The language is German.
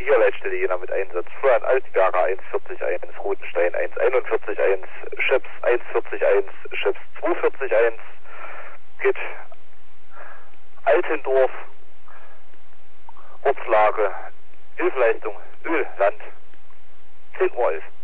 Leitstelle Jena mit Einsatz. Florian Altberger 140-1, Rotenstein 141-1, Scheps 140-1, Scheps 240-1, geht Altendorf, Ortslage, Hilfeleistung, Öl, Land, 10:11 Uhr.